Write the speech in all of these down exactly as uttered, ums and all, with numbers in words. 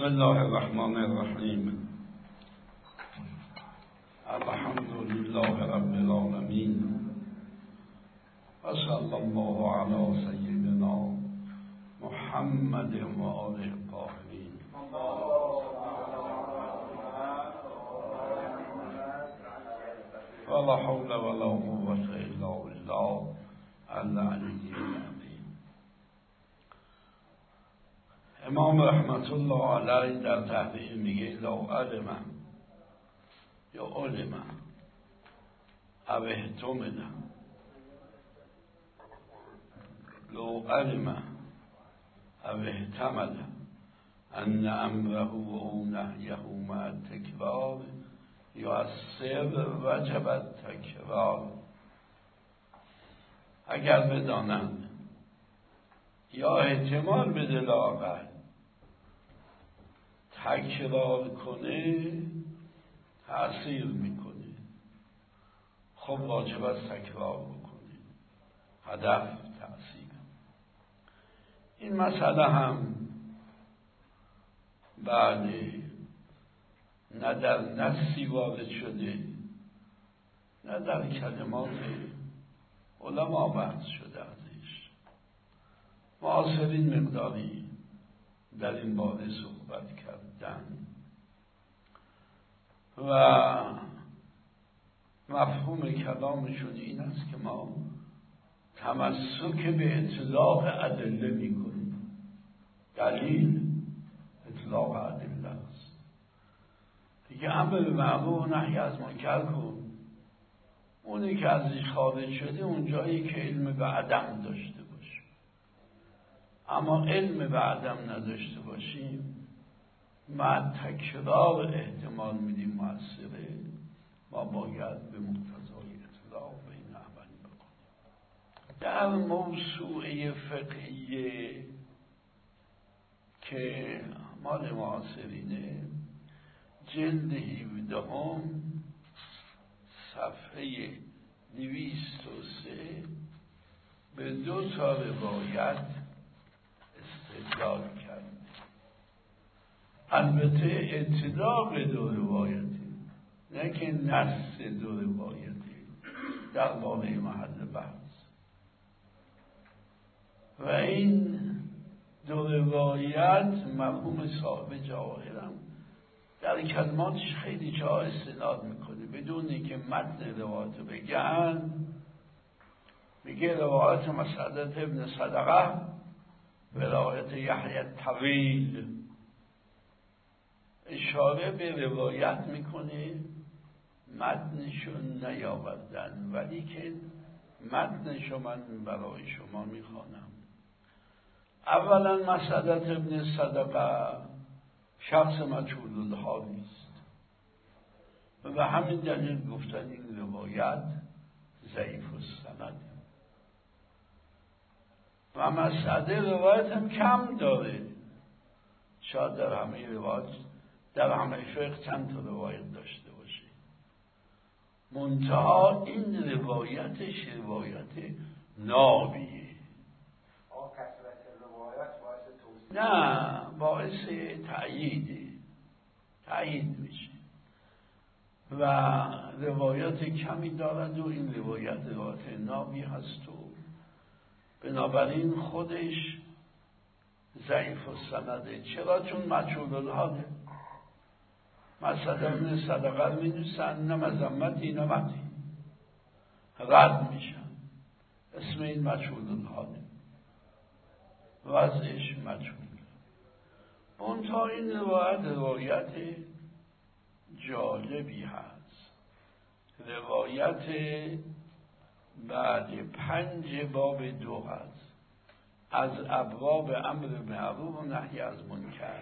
الله الرحمن الرحیم. الحمد لله رب العالمین و صلی الله علی سیدنا محمد و آله الطاهرین. ولا حول ولا قوة الا بالله العلی العظیم. امام رحمت الله علیه در تحریر میگه لو علم یا علم او احتمل لو علم او احتمل ان امره او نهیه مع التکرار یؤثر وجب التکرار. اگر بدانند یا احتمال بده لااقل تکرار کنه تأثیر میکنه، خب واجب است تکرار بکنه، هدف تأثیر. این مسئله هم بعد نه در نصی وارد شده نه در کلمات علما بحث شده ازش. معاصرین مقداری در این باره صحبت کردن و مفهوم کلامشون این است که ما تمسک به اطلاق ادله میکنیم. دلیل اطلاق ادله است. دیگه امر به معروف و نهی از منکر کن. اونی که ازش خارج شده اون جایی که علم به عدم داشته باشه. اما علم به عدم نداشته باشیم مع تکرار احتمال میدیم مؤثره، ما باید به مقتضای اطلاق به این عمل بکنیم. در موسوعه فقهیه که مال معاصرینه جلد هفدهم صفحه دویست و سه به دو تا روایت استدلال کرد. البته اطلاق دو روایتی نه که نص دو روایتی در واقع محل بحث. و این دو روایت مرحوم صاحب جواهرم در کلماتش خیلی جا استناد میکنه بدون که متن روایت بگن. میگه روایت مسعدة ابن صدقه روایت یحیی الطویل اشاره به روایت میکنه متنشون نیاوردن، ولی که متنشو من برای شما میخوانم. اولا مسعدة ابن صدقه شخص مجهول الحال نیست و به همین دلیل گفتن این روایت ضعیف السند و مسعده روایت هم کم داره. شاید در همه روایت در همه فقه چند تا روایت داشته باشه، منتها این روایتش روایت نابیه. نه، باعث تأییده، تأیید میشه و روایت کمی دارد و این روایت روایت نابی هست و بنابراین خودش ضعیف السنده. چرا؟ چون مجهول الحاله. مسعدة ابن صدقه می نویسن نه مذمتی نه مدحی، رد میشن. اسم این مجهول الحاله، وضعش مجهول. منتها این روایت روایت جالبی هست. روایت بعد پنج باب دو هست از ابواب امر معروف و نهی از منکر،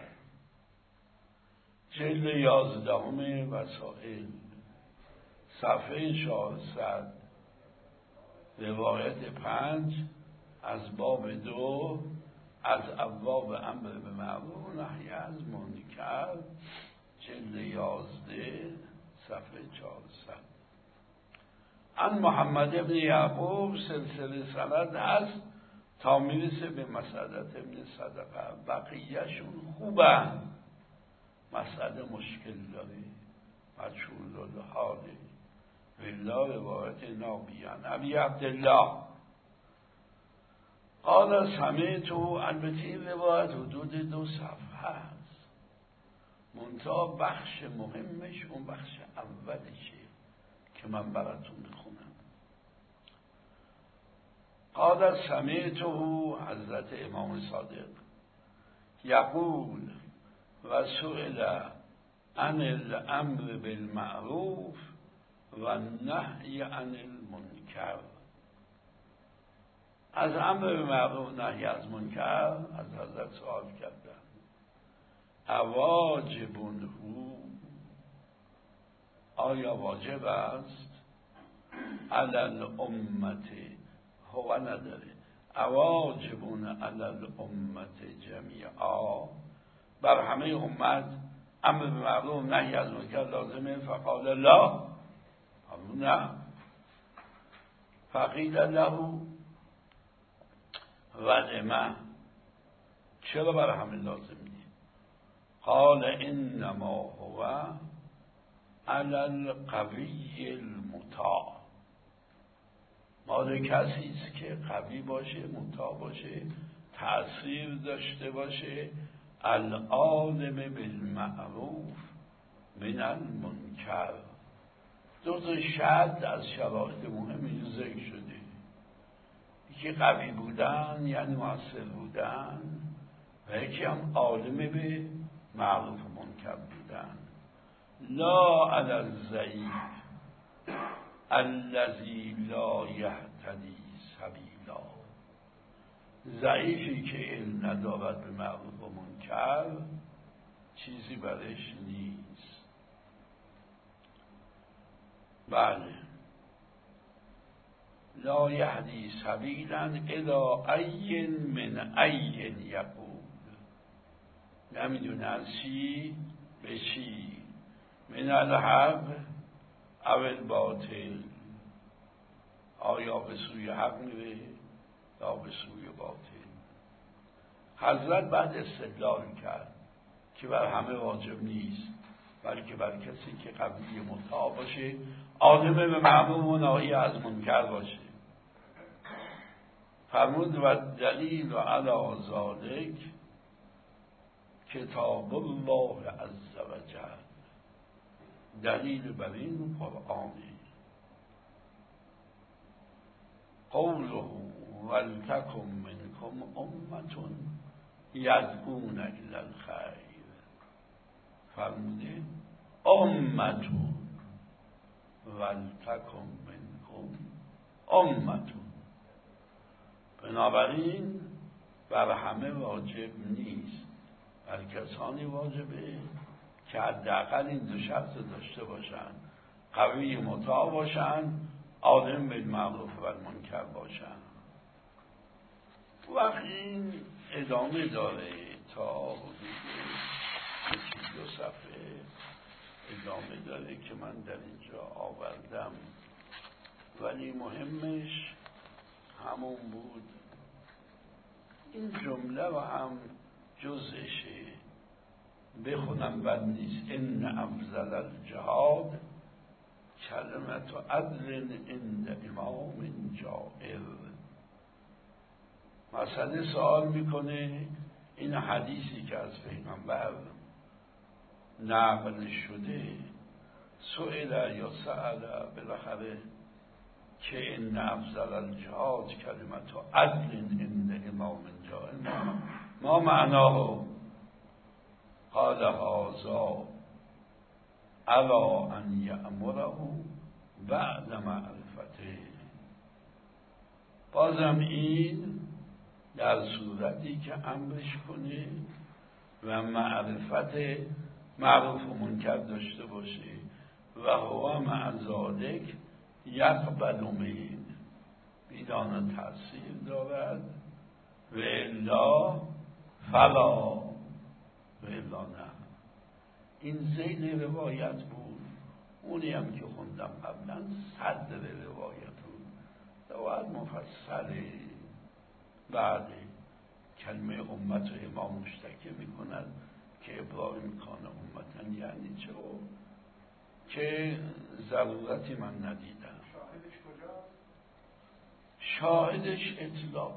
جلد یازدهم وسائل صفحه چهارصد روایت پنج از باب دو از ابواب امر به معروف و نهی از منکر، جلد یازده صفحه چهارصد. ان محمد ابن یعقوب سلسله سند هست تا میرسه به مسعدة ابن صدقه. بقیهشون خوبن مسئله مشکل داره، مجهول الحاله. والله روایت نابیان ابی عبدالله قال سمعتو، البته این روایت حدود دو صفحه هست، منتها بخش مهمش اون بخش اولشه که من براتون میخونم. قال سمعتو، حضرت امام صادق یقول و سئل عن الامر بالمعروف و نهی عن المنکر، از امر بالمعروف نهی از منکر از حضرت سوال کردن. اواجب هو، آیا واجب است؟ علی الامت، هو نداره، اواجب علی الامت جمیعا، بر همه امت امر بالمعروف نهی از منکر لازمه؟ فقال لا، نه. فقیل له ولما، چرا بر همه لازم نیست؟ قال انما هو علی القوی المطاع، مال کسی است که قوی باشه، مطاع باشه، تأثیر داشته باشه، العالم بالمعروف من المنکر. دو تا شرط از شرایط مهم ذکر شده، یکی قوی بودن یعنی مؤثر بودن و یکی هم عالم به معروف و منکر بودن. لا علی الضعیف الذی لا یهتدی سبیلا، ضعیفی که علم ندارد به معروف و منکر چیزی برش نیست. بله، لا یهدی سبیلا الی ای من ای یقول، نمیدونه از چی به چی، من الحق او الباطل، آیا به سوی حق میره یا به سوی باطل. حضرت بعد استدلال کرد که بر همه واجب نیست، بلکه بر کسی که قوی مطاع باشه، عالم به معروف و ناهی از منکر باشه. فرمود و دلیل و علی ذالک کتاب الله عز و جل، دلیل بر این قرآنه. قوله ولتکن منکم امة یدعون الی الخیر، فرموده امتون ولتکن منکم امتون، بنابراین بر همه واجب نیست، بر کسانی واجبه که حداقل این دو شرط داشته باشن، قوی مطاع باشن، عالم بالمعروف و المنکر باشن. وقت این ادامه داره تا حدود دو صفحه ادامه داره که من در اینجا آوردم، ولی مهمش همون بود. این جمله و هم جزشه بخونم بد نیست. ان افضل الجهاد کلمت عدل عند امام جائر. مسئله سوال میکنه این حدیثی که از پیغمبر نقل شده، سئل یا سأل بالاخره که ان افضل الجهاد کلمت عدل عند امام جائر، ما معناه؟ قال هذا الا ان یأمره بعد معرفته. بازم این در صورتی که امرش کنه و معرفت معروف و منکر داشته باشه و هو مع ذالک یقبل من، میداند تأثیر دارد، و الا فلا، و الا نه. این زیل روایت بود، اونی هم که خوندم قبلا صدر روایت بود. روایت مفصله، بعد کلمه امت و امام مشتکه می کند که ابراهیم کان امتن یعنی چه که ضرورتی من ندیدم. شاهدش کجاست؟ شاهدش اطلاق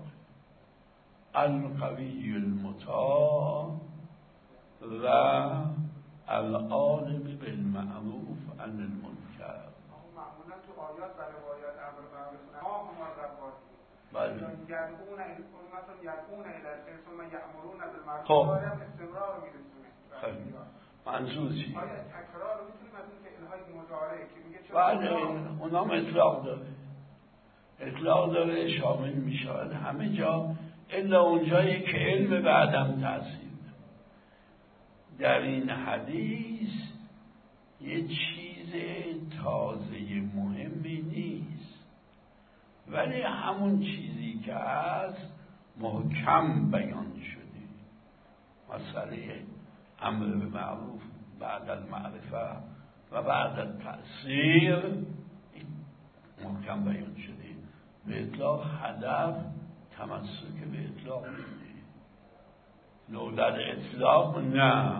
القوی المطاع و العالم بالمعروف عن المنکر. معمولا تو آیات و روایات امر معروف ما هم ربانی بله یدعون امتون یدعون الی الخیر ثم یأمرون بالمعروف. خب استمرار رو میرسونه. خیلی منظور چی؟ آیا تکرار رو میتونیم از این فعل‌های مضارع که میگه چه بله اونام اطلاق داره، اطلاق داره، شامل میشود همه جا الا اونجایی که علم به عدم تأثیر. در این حدیث یه چیز تازه مهمی نیست، ولی همون چیزی که هست محکم بیان شده. مسئله امر به معروف بعد المعرفه و بعد التأثیر محکم بیان شده. به اطلاق هدف تمسک به اطلاق میده، لولد اطلاق نه.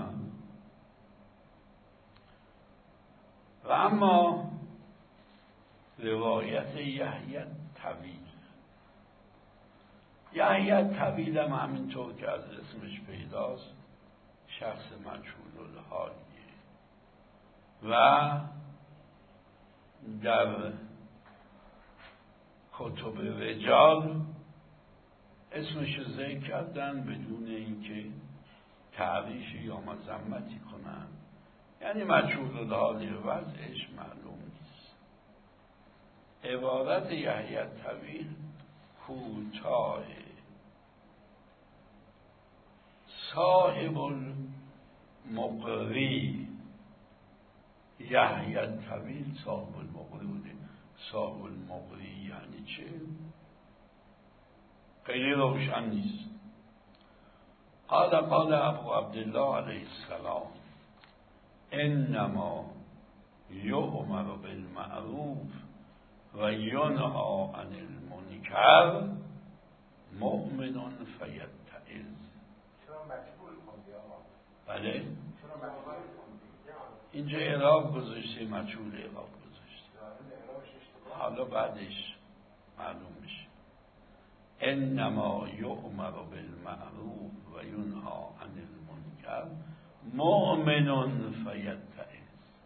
و اما روایت یحیی طویل، یحیی طویل هم همینطور که از اسمش پیداست شخص مجهول الحالیه و در کتب رجال اسمش ذکر کردن بدون اینکه تعریف یا مذمتی کنن، یعنی مجهول الحال وضعش معلوم نیست. عبارت یحیی طویل کوتاه صاحب المقری، یحیی طویل صاحب المقری بوده. صاحب المقری یعنی چه؟ خیلی روشن نیست. قال قال ابو عبدالله علیه السلام انما یؤمر بالمعروف و ینهی عن المنکر مؤمن فیتعظ. چرا مجبور خوندی آقا؟ بله؟ چرا مجبور خوندی؟ اینجا اعراب گذاشته، مجهول اعراب گذاشته، حالا بعدش معلوم میشه. انما یؤمر بالمعروف و ینهی عن المنکر مؤمن فیتعظ.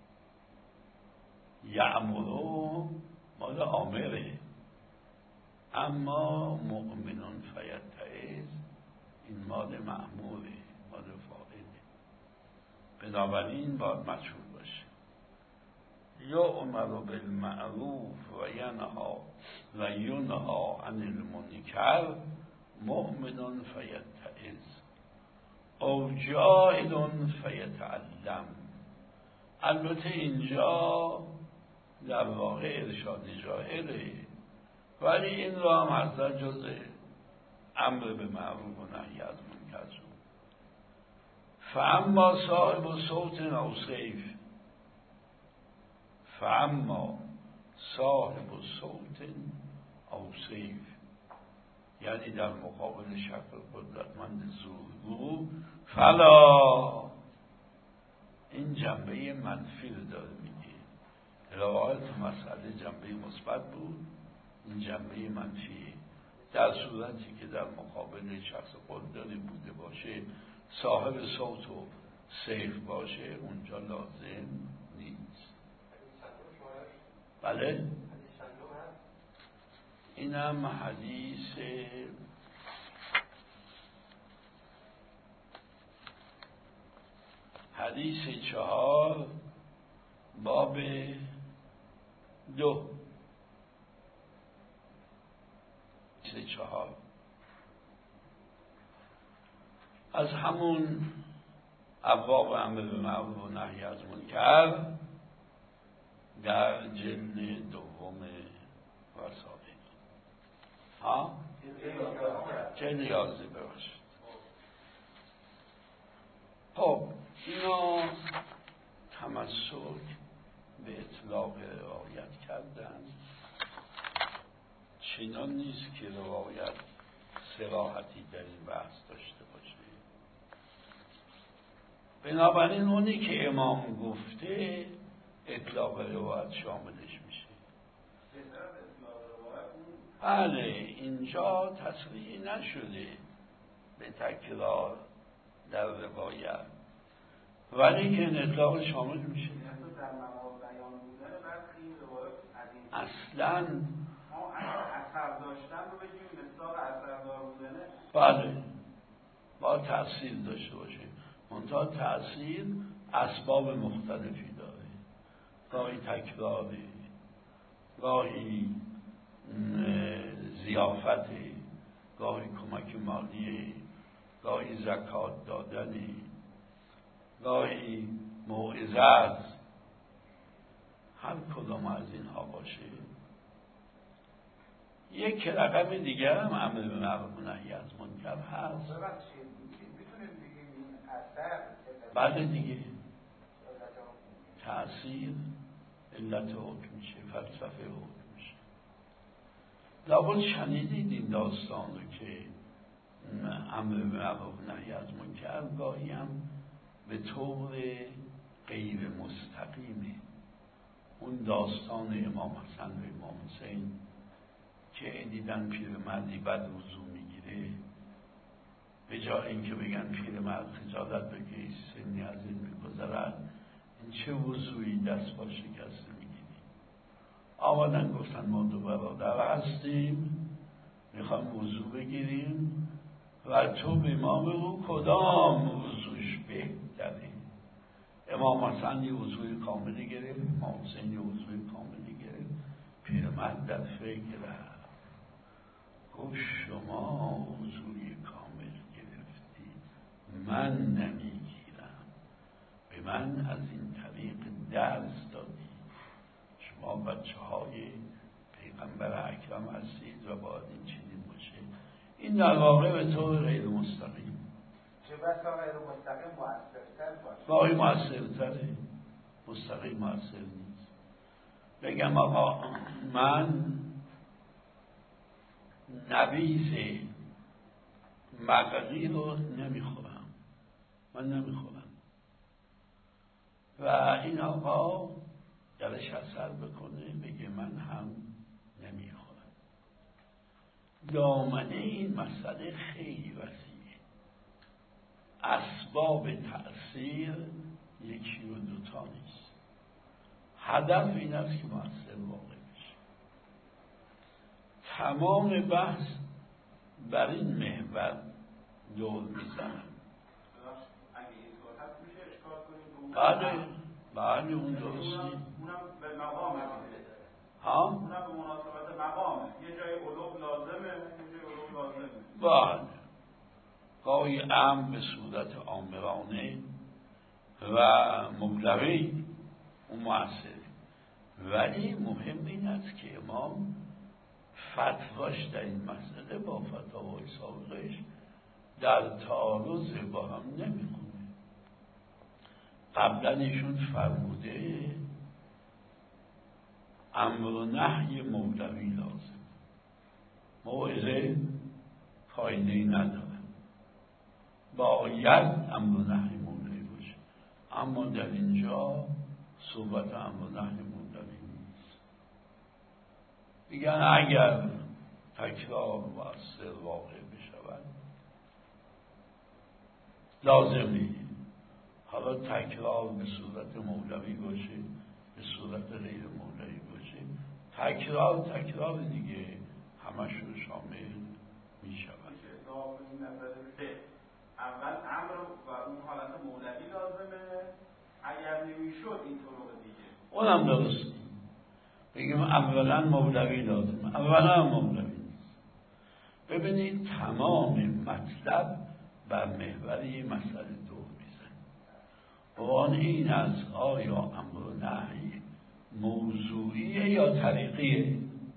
یأمر مال آمره، اما مؤمن فیتعظ این مال مأموره، مال فاعله، بنابراین باید مجهول باشه. یؤمر بالمعروف و ینهی و ینهی عن المنکر مؤمن فیتعظ او جاهل فیتعلم. البته اینجا در واقع ارشاد جاهله، ولی این را هم حضرت جز امر به معروف و نهی از منکر شد. فاما صاحب صوت او سیف، فاما صاحب صوت او سیف یعنی در مقابل شخص قدرتمند زورگو، فلا این جنبه منفی رو داره میگه. روایت مسئله جنبه مثبت بود، این جنبه منفی. در صورتی که در مقابل شخص قدرتی بوده باشه، صاحب صوت و سیف باشه، اونجا لازم نیست. بله اینم حدیث حدیث چهار باب دو حدیث چهار از همون ابواب امر به معروف و نهی از منکر در جلد دوم وسائل ها جلد یازده بباشید. خب اینا تمسک به اطلاق روایت کردن، چنان نیست که روایت صراحتی در این بحث داشته باشه. بنابراین اونی که امام گفته اطلاق روایت شاملش میشه. بله اینجا تصریح نشده به تکرار در روایت، ولی که این اطلاق شامل میشه. اصلا ما اثر داشتن رو بگیم مصداق اثردار بودنه. بله با تأثیر داشته باشه، منتها تأثیر اسباب مختلفی داره، گاهی تکراری، گاهی ضیافتی، گاهی کمک مالی، گاهی زکات دادنی، گاهی موعظه است. هر کدام از اینها باشه. یک رقم دیگر هم امر به معروف و نهی از منکر هست. میتونیم بگیم این اثر بله دیگه تأثیر علت حکم میشه، فلسفه حکم میشه. لابد شنیدید این داستان رو که امر به معروف و نهی از منکر گاهی هم به طور غیر مستقیمه. اون داستان امام حسن و امام حسین که دیدن پیرمردی بد وضو میگیره، به جای اینکه بگن پیرمرد خجالت بکش سنی از این میگذرد، این چه وضویی دست با شکسته میگیری، آمدن گفتن ما دو برادر هستیم میخوام وضو بگیریم و تو به ما بگو کدام وضوش بهتره. امام حسن یه وضوی کاملی گرفت، امام حسین یه وضوی کاملی گرفت. پیرمرد در فکر رفت، گفت شما وضوی کامل گرفتی، من نمیگیرم، به من از این طریق درس دادی. شما بچه های پیغمبر اکرم هستید و باید این چنین باشه. این در واقع به طور غیر مستقیم چه بسا غیر مستقیم مؤثرتر باشه. باقی مؤثرتره، مستقیم مؤثر نیست. بگم آقا من نبیذ مغزی رو نمیخورم، من نمیخورم و این آقا درش اثر بکنه بگه من هم نمیخورم. دامنه این مسئله خیلی وسیعه. اسباب تأثیر یکی و دوتا نیست. هدف این است که مؤثر واقع بشه. تمام بحث بر این محور دور میزنم. بله بله اون درستی. اونم به مقامه. ها؟ اونم به مناسبت مقامه. یه جای علوم لازمه، یه جای علوم لازمه. بله. گاهی امر به صورت آمرانه و مبلغی اون مؤثره، ولی مهم این است که امام فتواش در این مسئله با فتاوای سابقش در تعارض با هم نمیخونه. قبلا ایشون فرموده امر و نهی مولوی لازم، موعظه فایده‌ای نداره، باید امر و نهی مولوی باشه. اما در اینجا صحبت امر و نهی مولوی نیست. میگن اگر تکرار مؤثر واقع بشود لازمی، حالا تکرار به صورت مولوی باشه به صورت غیر مولوی باشه، تکرار تکرار دیگه همش رو شامل می شود. اول امر و اون حالت مولوی لازمه، اگر نمیشد این طرق دیگه اونم درست بگیم اولا مولوی لازمه، اولا مولوی نیست. ببینید تمام مطلب بر محور یه مسئله دور میزن. آن این است آیا امر و نهی موضوعیه یا طریقیه؟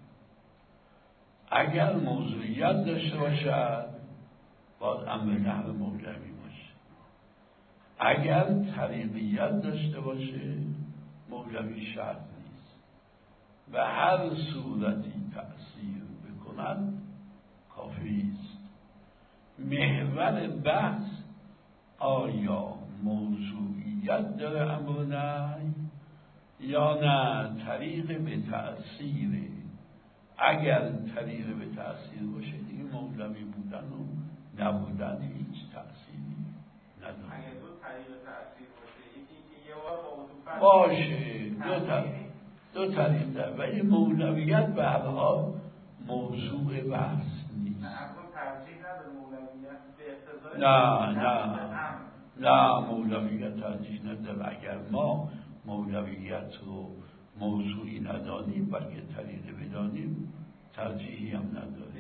اگر موضوعیت داشته باشد باید امر نهی مولوی باشه، اگر طریقیت داشته باشه مولوی شرط نیست و هر صورتی تأثیر بکند کافی است. محور بحث آیا موضوعیت داره امر نهی یا نه طریق به تأثیره؟ اگر طریق به تأثیر باشه دیگه مولوی بودن و نبودن هیچ تأثیری نداره. اگر دو طریق تأثیر باشه، یکی که یه وقت باشه دو طریق دو طریق داره، ولی مولویت به هر حال موضوع بحث نیست. نه اصلا ترجیح نداره مولویت به اقتضای نه نه نه مولویت ترجیح نداره. اگر ما مولویت رو موضوعی ندانیم بلکه طریق بدانیم ترجیحی هم نداره.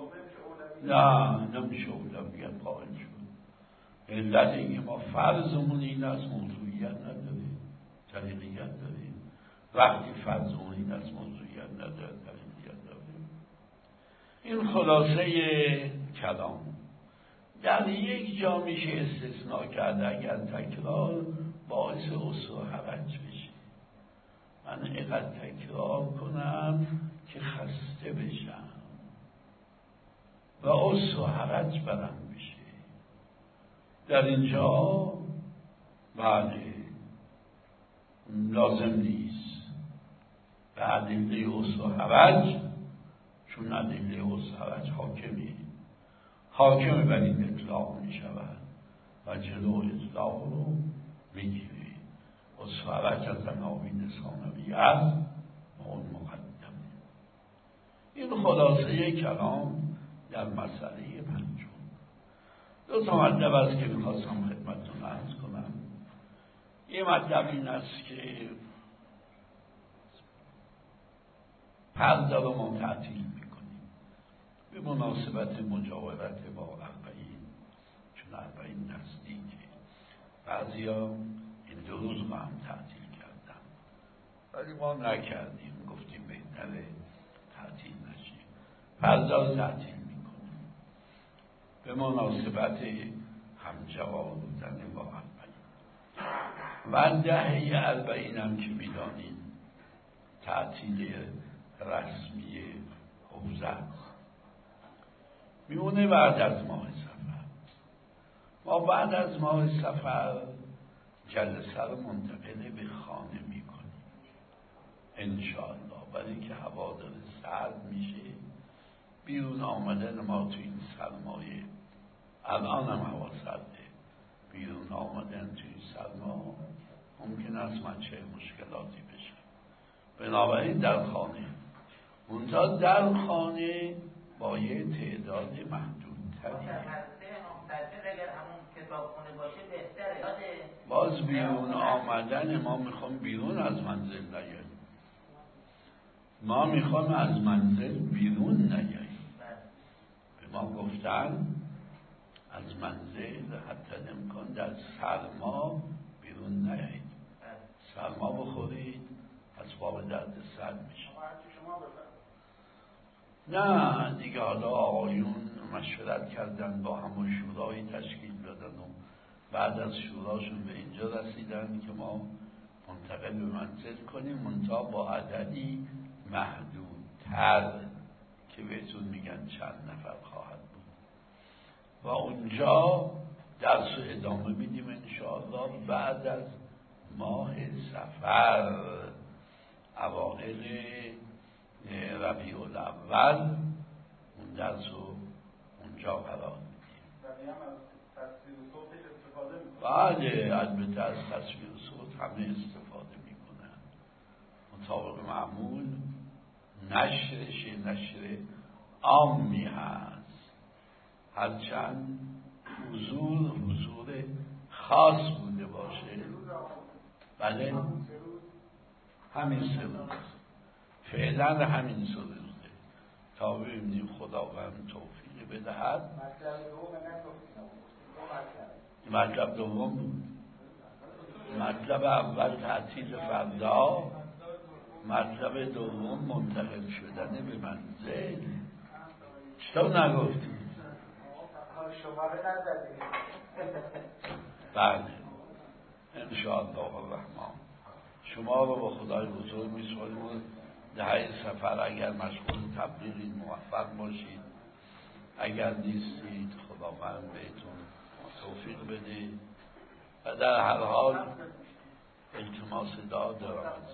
نه نمیشه اولویت قائل شد. علت اینکه ما فرضمون این است موضوعیت نداریم، طریقیت داریم. وقتی فرضمون این است موضوعیت نداره، طریقیت داریم. این خلاصه کلام. در یک جا میشه استثناء کرده اگر تکرار باعث عسر و حرج بشه. من اینقدر تکرار کنم که خسته بشم و عسر و حرج برم بشه. در اینجا بله لازم نیست. به ادله عسر و حرج، چون ادله عسر و حرج حاکمی حاکم بر این اطلاق می شود و جلو اطلاق رو میگیره. عسر و حرج از عناوین ثانویه اون مقدمه. این خلاصه کلام در مسئله پنجم. دو تا مطلب است که میخواستم خدمتتون عرض کنم. یه مطلب این است که پرده رو ما تعطیل میکنیم به مناسبت مجاورت با اربعین، چون اربعین نزدیکه. بعضیا این دو روز ما هم تعطیل کردن ولی ما نکردیم، گفتیم بهتره تعطیل نشیم. پرده رو تعطیل میکنیم به مناسبت همجوار بودن با اربعین. و دهه اربعین هم که میدانیم تعطیل رسمی حوزه است، میمونه بعد از ماه صفر. ما بعد از ماه صفر جلسه رو منتقل به خانه میکنیم انشاءالله، برای که هوا داره سرد میشه. بیرون آمدن ما تو این سرمایه، الان هم هوا سرده، بیرون آمدن تو این سرما ممکن است منچه مشکلاتی بشه. بنابراین در خانه، منتها در خانه با یه تعداد محدودتری. باز بیرون آمدن ما میخوام بیرون از منزل نیاییم، ما میخوام از منزل بیرون نیاییم. به ما گفتن از منزل حتی امکان در سرما بیرون نیایید، سرما بخورید اسباب درد سر میشه. نه دیگه حالا آقایون مشورت کردن با هم و شورایی تشکیل دادن و بعد از شوراشون به اینجا رسیدن که ما منتقل به منزل کنیم، منتها با عددی محدودتر که بهتون میگن چند نفر خواهد بود. و اونجا درس و ادامه میدیم انشاءالله بعد از ماه صفر، اوائل ربیع الاول اون درس رو اونجا قرار میدیم. بله البته از تصویر صوت همه استفاده میکنن. مطابق معمول نشرش نشر عامی هست، هرچند حضور حضور خاص بوده باشه. بله همین سه روز فعلا همین سه روزه تا ببینیم خداوند توفیق بدهد. مطلب دوم بود. مطلب اول تعطیل فردا، مطلب دوم منتقل شدن به منزل. چطور نگفتی؟ بله انشاءالله الرحمن شما رو با خدای بزرگ میسپاریم و دهه سفر اگر مشغول تبلیغید موفق باشید، اگر نیستید خداوند بهتون توفیق بده و در هر حال التماس دعا دارم.